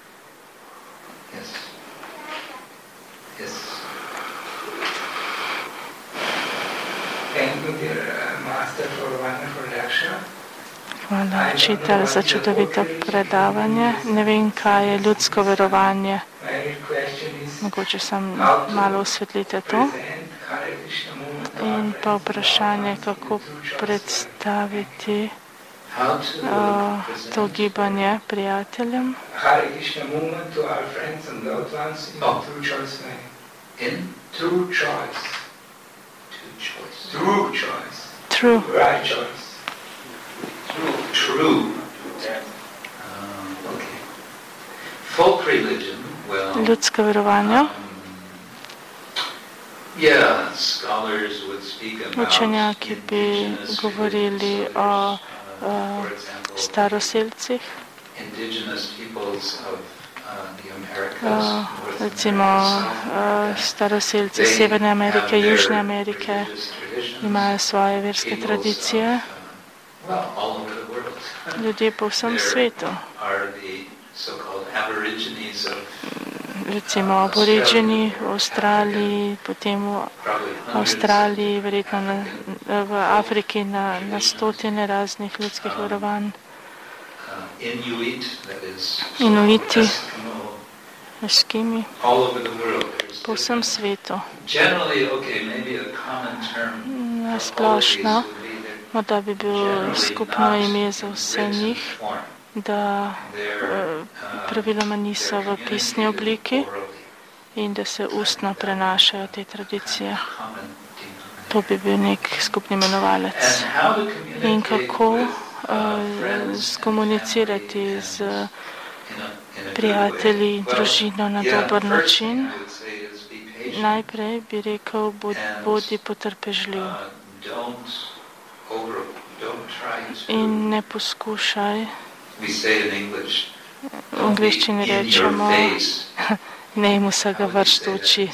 Hvala, učitelj, za čudovito predavanje. Ne vem, kaj je ljudsko verovanje. Mogoče sam malo osvetlite to. In pa vprašanje, kako predstaviti to gibanje prijateljem. True. Ljudsko verovanje. Učenjaki bi govorili o staroselcih, recimo staroselci Severne Amerike, Južne Amerike imajo svoje verske tradicije. Ljudje po vsem svetu, recimo aboriđeni v Avstraliji, potem v Avstraliji, verjetno v Afriki na stotine raznih ljudskih verovanj. Inuiti, Eskimi, po vsem svetu. Nasplošno, morda bi bil skupno ime za vse njih, da praviloma niso v pisni obliki in da se ustno prenašajo te tradicije. To bi bil nek skupni imenovalec. In kako skomunicirati z prijatelji in družino na dober način? Najprej bi rekel, bodi potrpežljiv in ne poskušaj. V angliščini rečemo, ne jim vsega vršt v oči.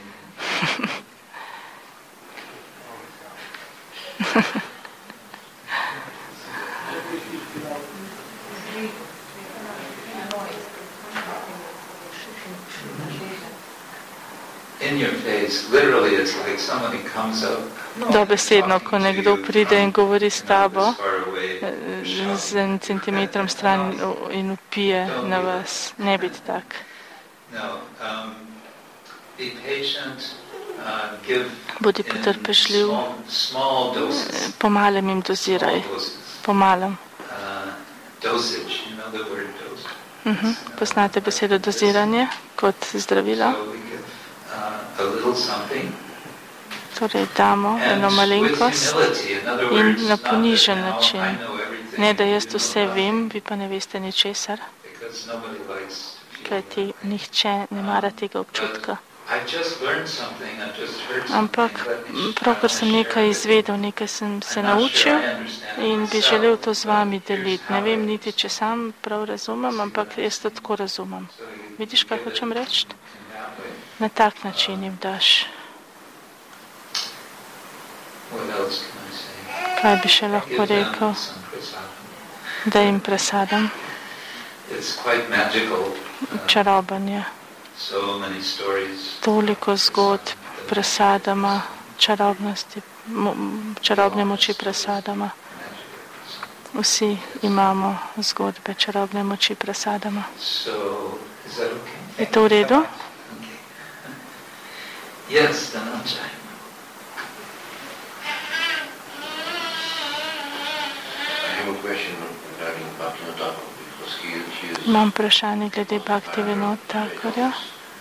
Dobesedno, ko nekdo pride in govori s tabo z 1 centimetrom stran in vpije na vas, ne biti tak. Bodi potrpežljiv, po malem jim doziraj, po malem. Poznate besedo doziranje kot zdravilo? Torej damo eno malenkost in na ponižen način. Ne, da jaz vse vem, vi pa ne veste ničesar, kajti nihče ne mara tega občutka. Ampak pravkar sem nekaj izvedel, nekaj sem se naučil in bi želel to z vami deliti. Ne vem niti, če sam prav razumem, ampak jaz to tako razumem. Vidiš, kaj hočem reči? Na tak način jim daš. Kaj bi še lahko rekel? Da jim presadam. Čarobanje. Toliko zgodb presadama, čarobne moči presadama. Vsi imamo zgodbe čarobne moči presadama. Je to v redu? Yes, Dhananjay. Imam vprašanje glede Bhaktivinoda Thakurja.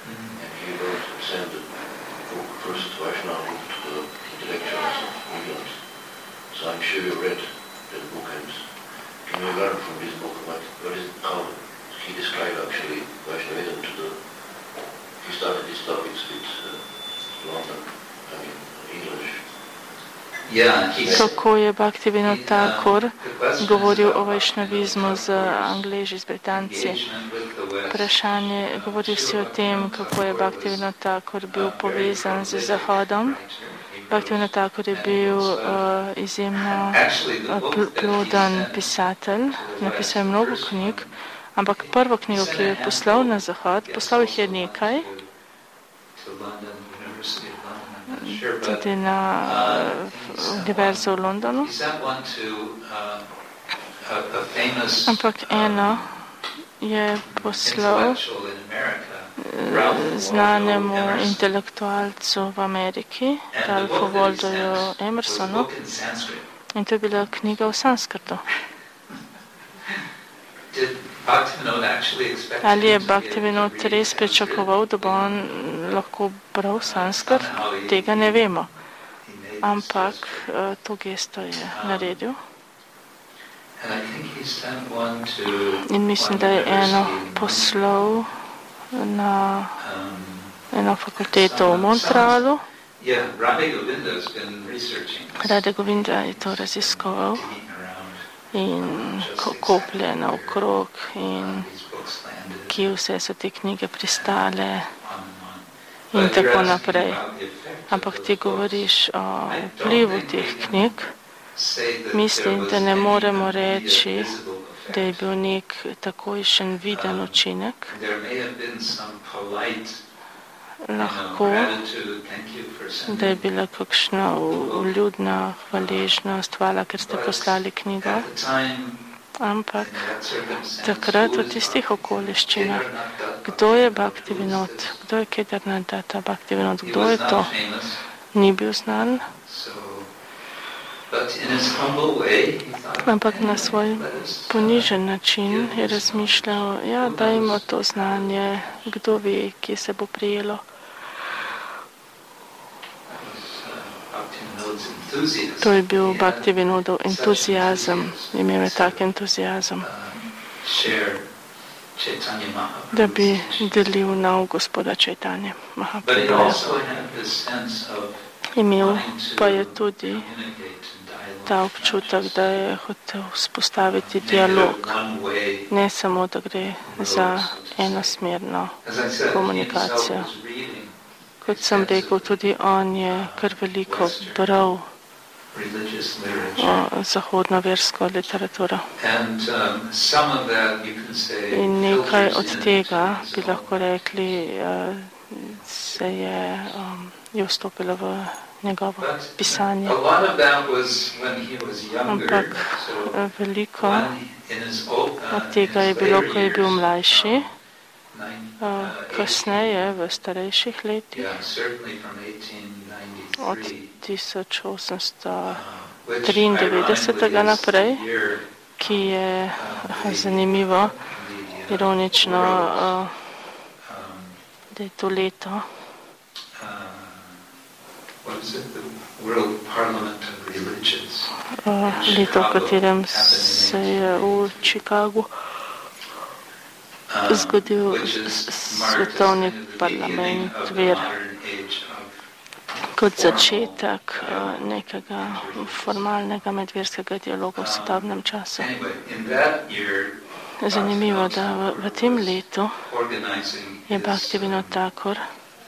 Kako je Bhaktivinoda Thakur govoril o vajšnavizmu z Angleži, z Britanci. Vprašanje, govoril si o tem, kako je Bhaktivinoda Thakur bil povezan z Zahodom. Bhaktivinoda Thakur je bil izjemno ploden pisatelj, napisal je mnogo knjig, ampak prvo knjigo, ki je poslal na Zahod, poslal jih je nekaj, tudi na univerzo v Londonu. Ampak eno je poslal znanemu intelektualcu v Ameriki, Ralphu Waldo Emersonu, in to je bila knjiga v sanskrtu. Ali je Bhaktivinod res pričakoval, da bo on lahko bral sanskrt? Tega ne vemo. Ampak to gesto je naredil. In mislim, da je eno poslal na eno fakulteto v Montrealu. Radha Govinda je to raziskoval in koplje naokrog in kje vse so te knjige pristale in tako naprej. Ampak ti govoriš o vplivu teh knjig. Mislim, da ne moremo reči, da je bil nek takojšen viden učinek. Lahko, da je bila kakšna vljudna hvaležnost, hvala, ker ste poslali knjigo. Ampak takrat v tistih okoliščinah, kdo je Bhaktivinod, kdo je Kedarnath Bhaktivinod, kdo je to, ni bil znan. Ampak na svoj ponižen način je razmišljal, ja, dajmo to znanje, kdo ve, kje se bo prijelo. To je bil Bhaktivinodov entuzijazem, imel je tak entuzijazem, da bi delil nov Gospoda Čaitanje Mahaprabhuja. Imel pa je tudi ta občutek, da je hotel vzpostaviti dialog, ne samo, da gre za enosmerno komunikacijo. Kot sem rekel, tudi on je kar veliko bral zahodno versko literaturo. In nekaj od tega, bi lahko rekli, se je vstopilo v njegovo pisanje. Ampak veliko od tega je bilo, ko je bil mlajši, kasneje v starejših letih, od 1893 naprej, ki je zanimivo, ironično, da je to leto, leto, v katerem se je v Chicagu zgodil svetovni parlament ver kot začetek nekega formalnega medverskega dialoga v sodobnem času. Zanimivo, da v tem letu je Bhaktivinod Thakur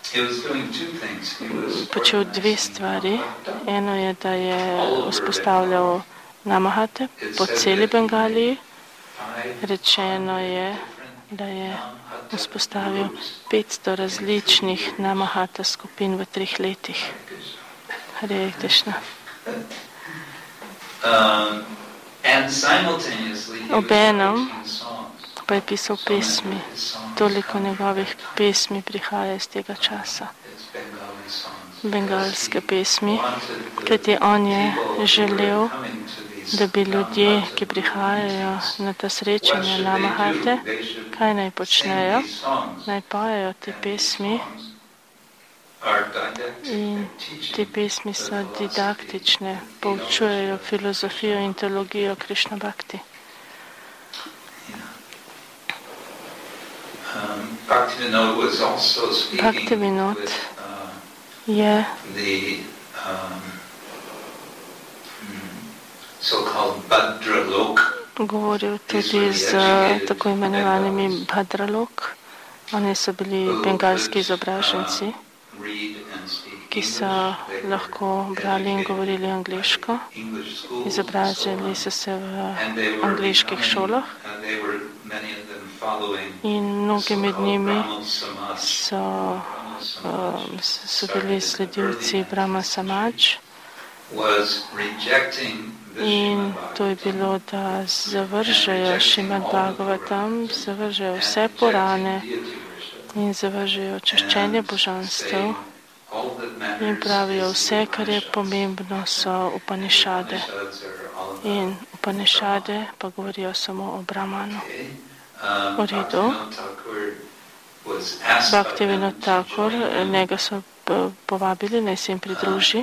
počel dve stvari. Eno je, da je vzpostavljal namahate po celi Bengaliji. Rečeno je, da je vzpostavil 500 različnih namahata skupin v 3 letih. Hare Krishna. Obenem pa je pisal pesmi. Toliko njegovih pesmi prihaja iz tega časa. Bengalske pesmi, kajti on je želel, da bi ljudje, ki prihajajo na ta srečanja namahate, kaj naj počnejo, naj pojejo te pesmi. In te pesmi so didaktične, poučujejo filozofijo in teologijo Krishna Bhakti. Bhaktivinod je govoril tudi z tako imenovanimi Bhadralok. Oni so bili bengalski izobraženci, ki so lahko brali in govorili angliško. Izobrazili so se v angliških šolah in mnogi med njimi so bili sledilci Brahma Samaj. In to je bilo, da zavržejo Šrimad Bhagavatam, zavržejo vse Purane in zavržejo čaščenje božanstev in pravijo vse, kar je pomembno, so Upanišade. In Upanišade pa govorijo samo o Brahmanu. V redu. Bhaktivinod Thakur, njega so povabili, naj se jim pridruži.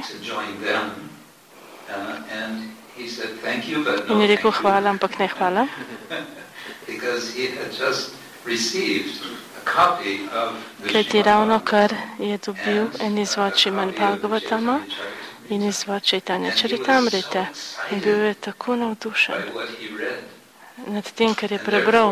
In je rekel, hvala, ampak ne hvala. Kajti ravno kar je dobil en izvod Šrimad Bhagavatama in izvod Čaitanje Čaritamrite. In bil je tako navdušen nad tem, kar je prebral.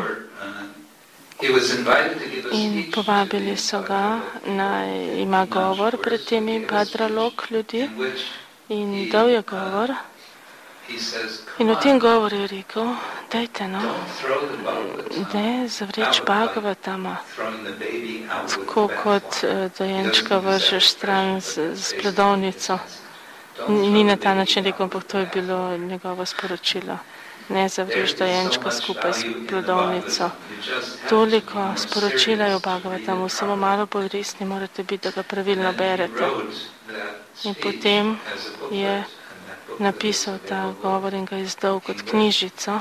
In povabili so ga, naj ima govor pred temi Bhadralok ljudi. In dal je govor. In v tem govoru je rekel, dajte no, ne zavreč Bhagavatama, tako kot dojenčka vržeš stran z plodovnico. Ni na ta način rekel, ampak to je bilo njegovo sporočilo. Ne zavreč dojenčka skupaj s plodovnico. Toliko sporočila je v Bhagavatamu, samo malo bolj resni morate biti, da ga pravilno berete. In potem je napisal ta govor in ga izdal kot knjižico.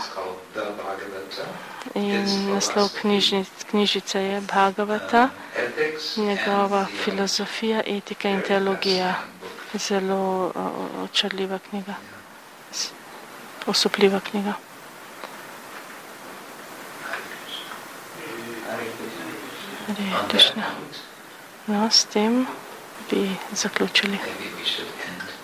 In naslov knjižice je Bhagavata, njegova filozofija, etika in teologija. zelo očarljiva knjiga, osupljiva knjiga. Hare Krishna. No, s tem bi zaključili. Maybe we should end